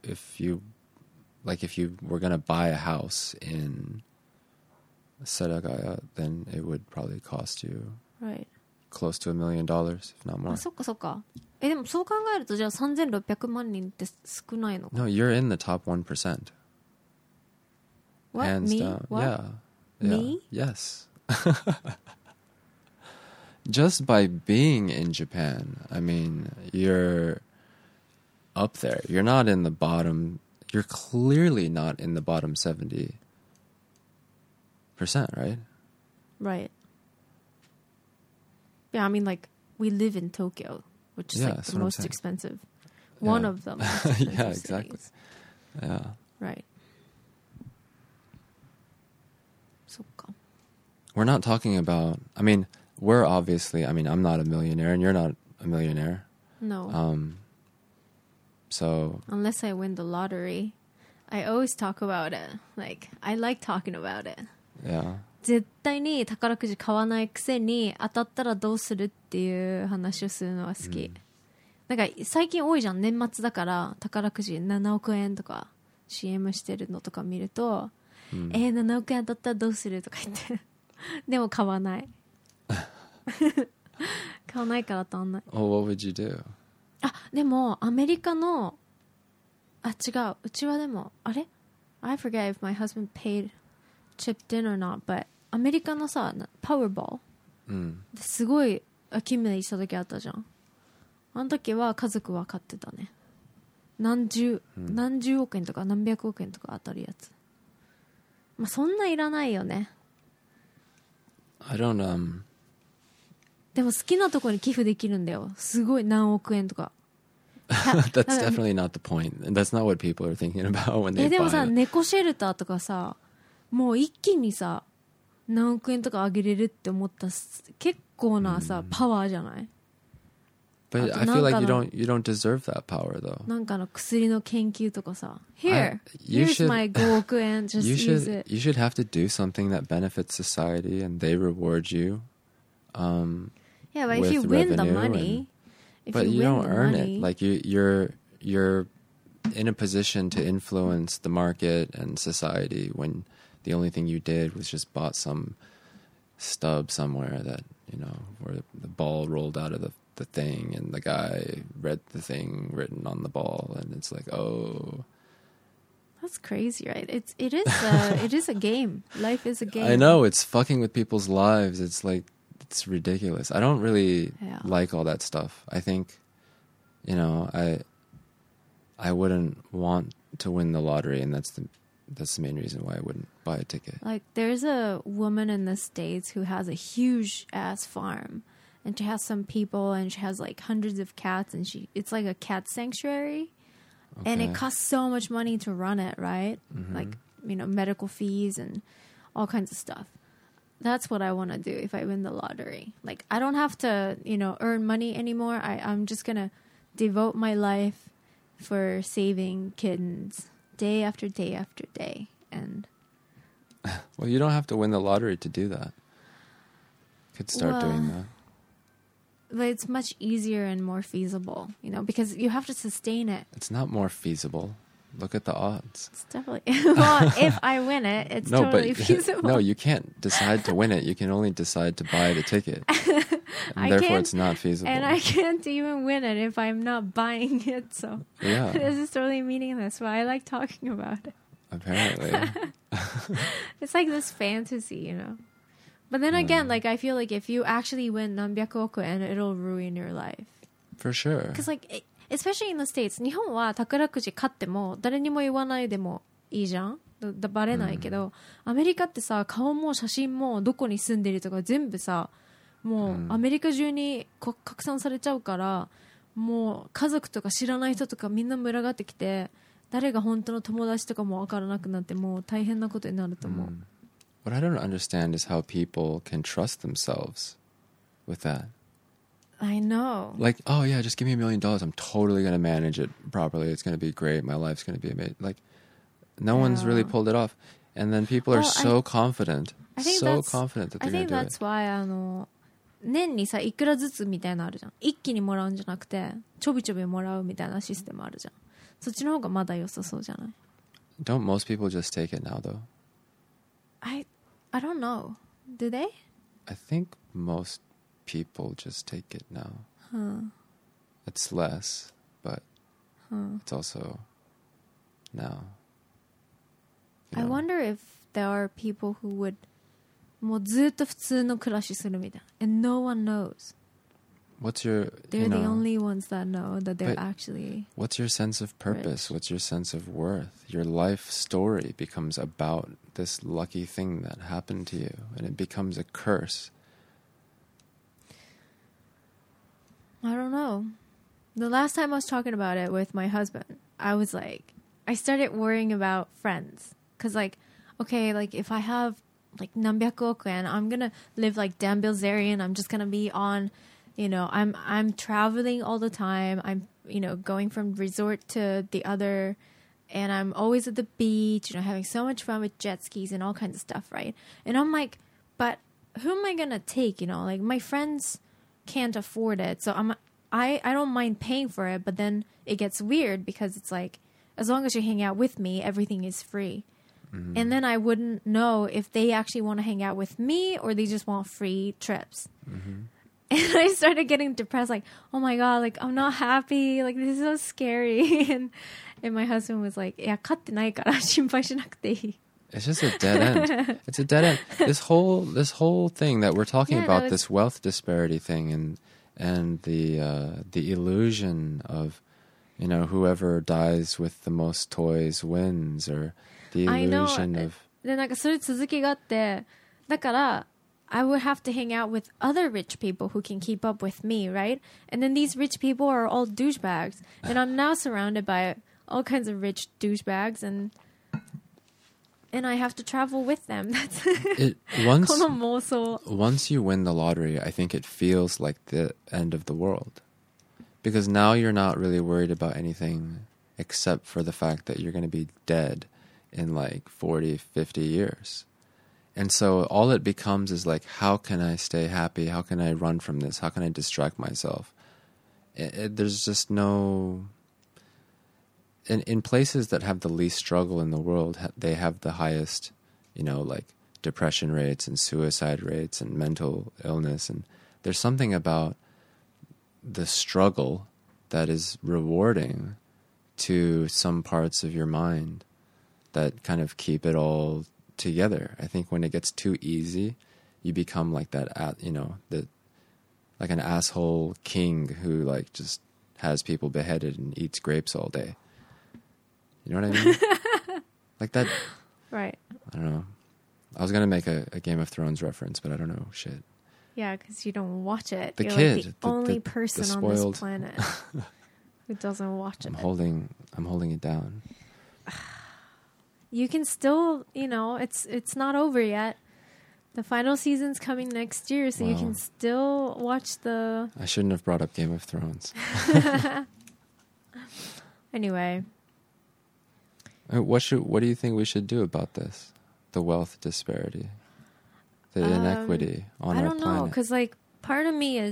were gonna buy a house in Saragaya, then it would probably cost you Right. close to $1 million, if not more. あ、そっかそっか。でもそう考えるとじゃあ3600万人って少ないのか。 No, you're in the top 1%. What? Hands Me? down. What? Yeah. Me? Yes. Just by being in Japan, I mean, you're up there. You're not in the bottom. You're clearly not in the bottom 70%, right? Right. Yeah, I mean like we live in Tokyo, which is Yeah, like that's the what I'm most saying. expensive. One Yeah. of them. most expensive Yeah, exactly. cities. Yeah. Right. そっか。 We're not talking about, I mean, we're obviously, I mean, I'm not a millionaire and you're not a millionaire. No. So, Unless I win the lottery. I always talk about it. Like, I like talking about it. yeah. 絶対に宝くじ買わないくせに当たったらどうするっていう話をするのが好き。なんか最近多いじゃん。年末だから宝くじ7億円とか CM してるのとか見ると、7億円当たったらどうするとか言ってでも買わない買わないから当たんない。 Oh, what would you do? あ、でもアメリカの違う、うちはでもあれ I forget if my husband chipped in or not, but アメリカのさパワーボールすごいアキュミュレイした時あったじゃん。あの時は家族は買ってたね。何十億円とか何百億円とか当たるやつ。まあそんないらないよね。 I don't, でも好きなとこに寄付できるんだよ。すごい何億円とか。 that's definitely not the point. And that's not what people are thinking about when they でも buy さ it. 猫シェルターとかさもう一気にさ何億円とかあげれるって思った結構なさパワーじゃない？ But あと I feel like なんかの you don't deserve that power, though. なんかの薬の研究とかさ Here, you here's should- my 5億円 just You use should it. you should have to do something that benefits society, and they reward you. Yeah, but if with you win the revenue money, if But you win don't the earn money, it. Like you're in a position to influence the market and society when the only thing you did was just bought some stub somewhere that where the ball rolled out of the thing and the guy read the thing written on the ball, and it's like, oh, that's crazy, right? It is a game. Life is a game. I know it's fucking with people's lives. It's like it's ridiculous. I don't really Yeah. like all that stuff. I think I wouldn't want to win the lottery, and that's the main reason why I wouldn't buy a ticket. Like there's a woman in the States who has a huge ass farm, and she has some people, and she has like hundreds of cats, and it's like a cat sanctuary, and it Okay. costs so much money to run it, right? Like medical fees and all kinds of stuff. That's what I want to do if I win the lottery. Like I don't have to earn money anymore. I'm just gonna devote my life for saving kittens day after day after day, and Well, you don't have to win the lottery to do that. You could start Well, doing that. But it's much easier and more feasible, because you have to sustain it. It's not more feasible. Look at the odds. It's definitely, well, if I win it, it's totally feasible. No, you can't decide to win it. You can only decide to buy the ticket. And therefore, it's not feasible. And I can't even win it if I'm not buying it. So Yeah. this is totally meaningless. But I like talking about it. Apparently. It's like this fantasy. But then again, like I feel like if you actually win 何百億円, it'll ruin your life. For sure. Because like, especially in the States, 日本は宝くじ買っても誰にも言わないでもいいじゃん。バレないけど、アメリカってさ、顔も写真もどこに住んでるとか全部さ、もうアメリカ中に拡散されちゃうから、もう家族とか知らない人とかみんな群がってきて、誰が本当の友達とかも分からなくなってもう大変なことになると思う。 What I don't understand is how people can trust themselves with that. I know. Like, oh yeah, just give me $1 million. I'm totally going to manage it properly. It's going to be great. My life's going to be amazing. Like, no one's really pulled it off. And then people are so confident. So confident that they're going to do it. I think that's why, 年にさ、いくらずつみたいなのあるじゃん。一気にもらうんじゃなくて、ちょびちょびもらうみたいなシステムあるじゃん。そっちの方がまだ良さそうじゃない？ Don't most people just take it now, though? I don't know. Do they? I think most people just take it now. It's less, but it's also now. I wonder if there are people who would もうずっと普通の暮らしするみたいな。And no one knows. What's your... They're the only ones that know that they're actually... What's your sense of purpose? Rich. What's your sense of worth? Your life story becomes about this lucky thing that happened to you, and it becomes a curse. I don't know. The last time I was talking about it with my husband, I was like, I started worrying about friends. Because like, okay, like if I have like 何百億円, I'm going to live like Dan Bilzerian. I'm just going to be on... I'm traveling all the time. I'm, going from resort to the other, and I'm always at the beach, having so much fun with jet skis and all kinds of stuff, right? And I'm like, but who am I gonna take? Like my friends can't afford it, so I don't mind paying for it, but then it gets weird because it's like, as long as you hang out with me, everything is free. Mm-hmm. And then I wouldn't know if they actually want to hang out with me or they just want free trips. Mm-hmm. And I started getting depressed, like, oh my God, like, I'm not happy. Like, this is so scary. And my husband was like, いや、飼ってないから心配しなくていい. It's just a dead end. It's a dead end. This whole thing that we're talking about, this wealth disparity thing and the illusion of, whoever dies with the most toys wins, or the illusion of... で、なんかそれ続きがあって、だから、I would have to hang out with other rich people who can keep up with me, right? And then these rich people are all douchebags. And I'm now surrounded by all kinds of rich douchebags, and I have to travel with them. That's once you win the lottery, I think it feels like the end of the world. Because now you're not really worried about anything except for the fact that you're going to be dead in like 40, 50 years. And so all it becomes is like, how can I stay happy? How can I run from this? How can I distract myself? There's just no... In places that have the least struggle in the world, they have the highest, like depression rates and suicide rates and mental illness. And there's something about the struggle that is rewarding to some parts of your mind that kind of keep it all together. I think when it gets too easy, you become like that, like an asshole king who like just has people beheaded and eats grapes all day. You know what I mean? Like that. Right. I don't know. I was going to make a Game of Thrones reference, but I don't know shit. Yeah, because you don't watch it. The You're kid. Like the only person on this planet who doesn't watch it. I'm holding it down. You can still, it's not over yet. The final season's coming next year, so you can still watch the... I shouldn't have brought up Game of Thrones. Anyway. What do you think we should do about this? the wealth disparity, the inequity on I our don't know, planet? because like part of me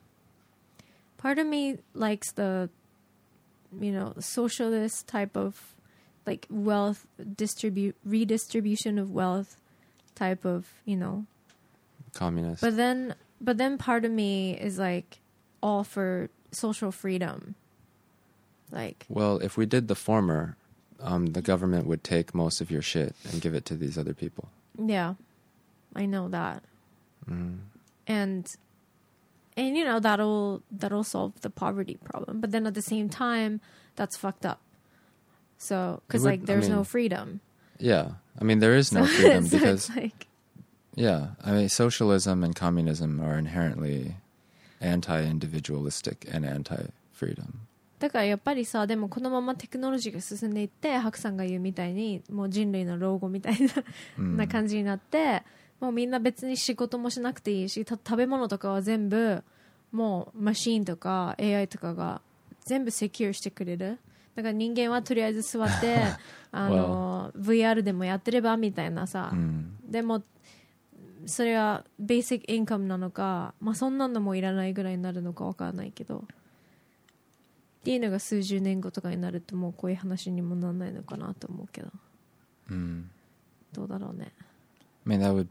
likes the, socialist type of like wealth redistribution of wealth type of, Communist. but then part of me is like all for social freedom. Like, Well, if we did the former, the government would take most of your shit and give it to these other people. yeah, I know that. Mm. And that'll solve the poverty problem. But then at the same time, that's fucked up. So, because like there's no freedom. Yeah, I mean there is no freedom so because it's like, yeah, I mean socialism and communism are inherently anti-individualistic and anti-freedom. だからやっぱりさ、でもこのままテクノロジーが進んでいって、ハクさんが言うみたいにもう人類の老後みたいな感じになって、もうみんな別に仕事もしなくていいし、食べ物とかは全部もうマシーンとか AI とかが全部セキュアしてくれる。だから人間はとりあえず座ってVR でもやってればみたいなさ、でもそれはベーシックインカムなのか、まあそんなのもいらないぐらいになるのかわからないけど、っていうのが数十年後とかになるともうこういう話にもならないのかなと思うけど、どうだろうね。 I mean that would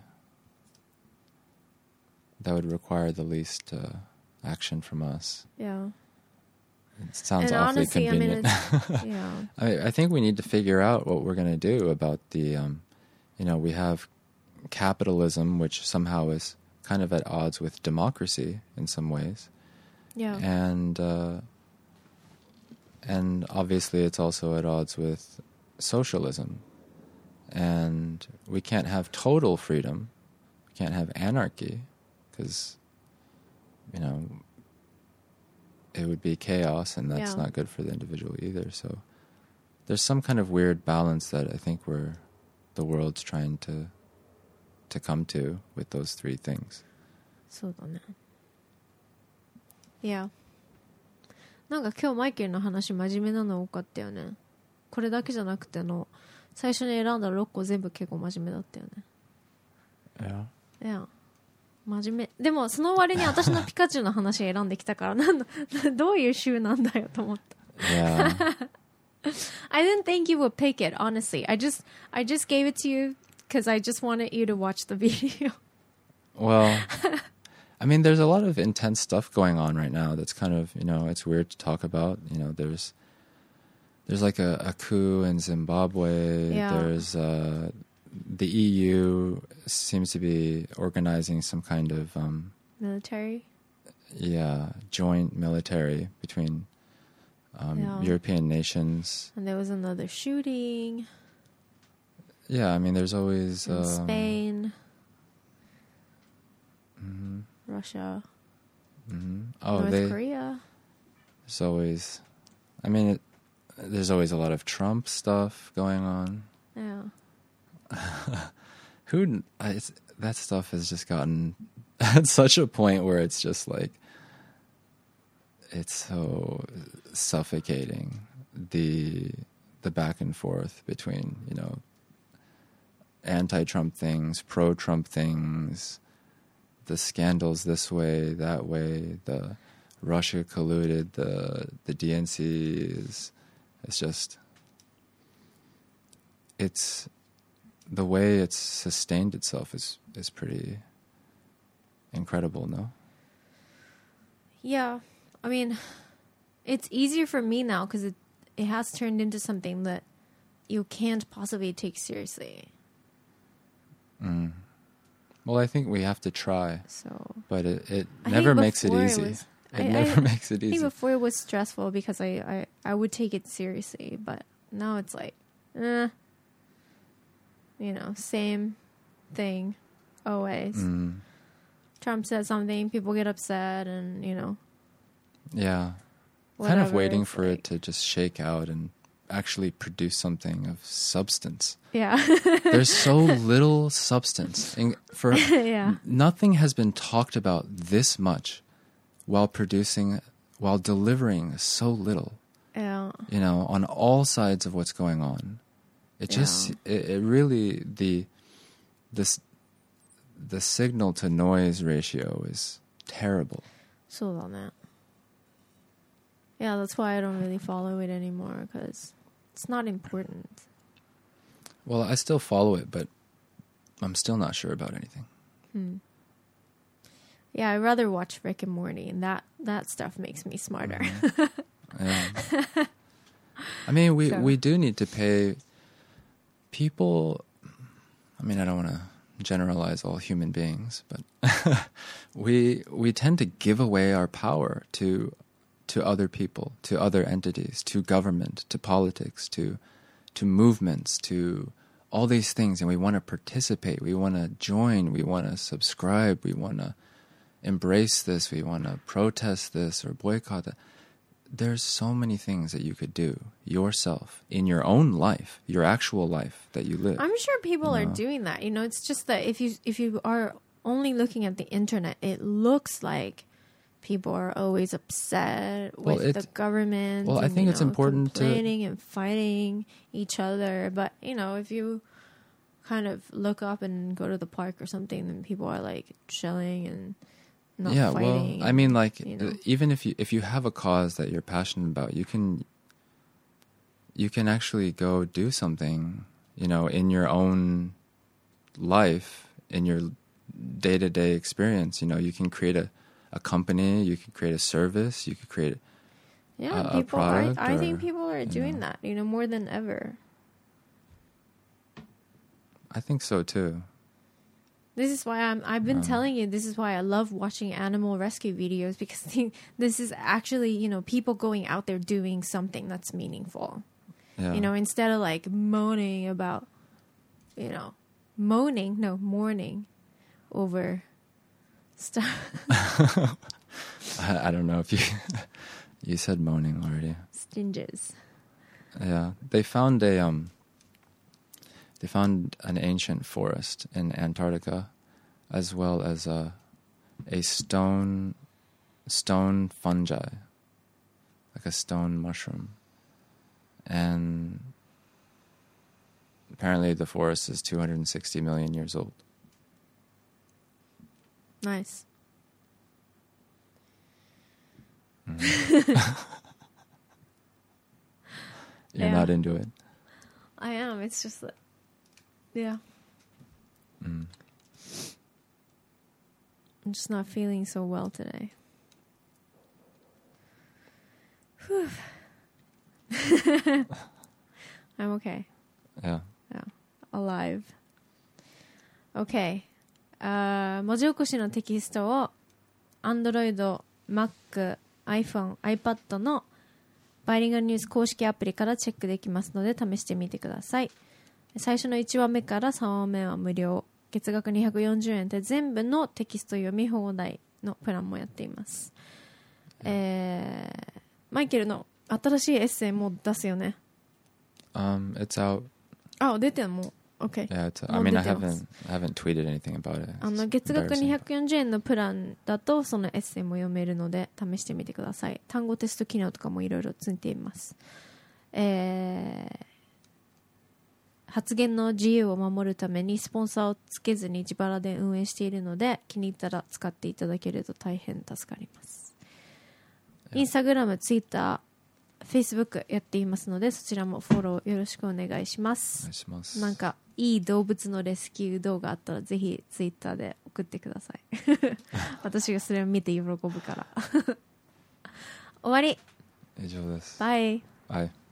require the least action from us. Yeah. It sounds And awfully honestly, convenient. Yeah. I think we need to figure out what we're going to do about the, we have capitalism, which somehow is kind of at odds with democracy in some ways. Yeah. And obviously it's also at odds with socialism. And we can't have total freedom. We can't have anarchy because, it would be chaos, and that's not good for the individual either. So there's some kind of weird balance that I think the world's trying to come to with those three things. そうだね。いや、なんか今日マイケルの話真面目なの多かったよね。これだけじゃなくて最初に選んだ6個全部結構真面目だったよね。いや、真面目。でもその割に私のピカチュウの話選んできたからどういう週なんだよと思った。 Yeah. I didn't think you would pick it, honestly. I just gave it to you because I just wanted you to watch the video. Well, I mean, there's a lot of intense stuff going on right now that's kind of, it's weird to talk about. There's like a coup in Zimbabwe. Yeah. There's the EU seems to be organizing some kind of Military? Yeah, joint military between European nations. And there was another shooting. Yeah, I mean, there's always in Spain, Russia, North Korea. There's always, I mean, there's always a lot of Trump stuff going on. Yeah. That stuff has just gotten at such a point where it's just like, it's so suffocating, the back and forth between, anti-Trump things, pro-Trump things, the scandals this way, that way, the Russia colluded, the DNC it's just, it's, the way it's sustained itself is pretty incredible, no? Yeah. I mean, it's easier for me now because it has turned into something that you can't possibly take seriously. Well, I think we have to try. So, but it never makes it easy. It never makes it easy. I think before it was stressful because I would take it seriously, but now it's like, same thing always. Trump said something, people get upset, and yeah, kind of waiting for it to just shake out and actually produce something of substance. Yeah. There's so little substance. Nothing has been talked about this much while delivering so little. Yeah. On all sides of what's going on. It just it really the signal to noise ratio is terrible. そうだね。Yeah, that's why I don't really follow it anymore because it's not important. Well, I still follow it, but I'm still not sure about anything. Yeah, I'd rather watch Rick and Morty, and that stuff makes me smarter. Yeah. I mean, we do need to pay people. I mean, I don't want to generalize all human beings, but we tend to give away our power to other people, to other entities, to government, to politics, to movements, to all these things, and we want to participate, we want to join, we want to subscribe, we want to embrace this, we want to protest this or boycott that. There's so many things that you could do yourself in your own life, your actual life that you live. I'm sure people are doing that. It's just that if you are only looking at the internet, it looks like people are always upset with the government. Well, I think it's important complaining and fighting each other. But if you kind of look up and go to the park or something, then people are like chilling and not fighting. Well, I mean, like even if you have a cause that you're passionate about, you can actually go do something, in your own life, in your day-to-day experience. You can create a company, you can create a service, you could create a product. I think people are doing that, more than ever. I think so too. This is why I've been telling you, this is why I love watching animal rescue videos, because this is actually, people going out there doing something that's meaningful. Yeah. Instead of like moaning about, mourning over stuff. I don't know if you said moaning already. Stinges. Yeah. They found an ancient forest in Antarctica, as well as a stone fungi, like a stone mushroom. And apparently the forest is 260 million years old. Nice. You're not into it? I am. It's just that. Yeah. I'm just not feeling so well today. Whew. I'm okay. Yeah. Alive. Okay. 文字起こしのテキストを Android、Mac、iPhone、iPad のバイリンガルニュース公式アプリからチェックできますので試してみてください。最初の1話目から3話目は無料、月額240円で全部のテキスト読み放題のプランもやっています。マイケルの新しいエッセイもう出すよね。 It's out. 出てんもう。Okay. Yeah, I mean, I haven't tweeted anything about it. 月額240円のプランだとそのエッセイも読めるので試してみてください。単語テスト機能とかもいろいろついています。発言の自由を守るためにスポンサーをつけずに自腹で運営しているので、気に入ったら使っていただけると大変助かります。インスタグラム、ツイッター、Facebook やっていますので、そちらもフォローよろしくお願いします。 お願いします。 なんかいい動物のレスキュー動画あったらぜひツイッターで送ってください。私がそれを見て喜ぶから。終わり。 以上です。 バイ。 バイ。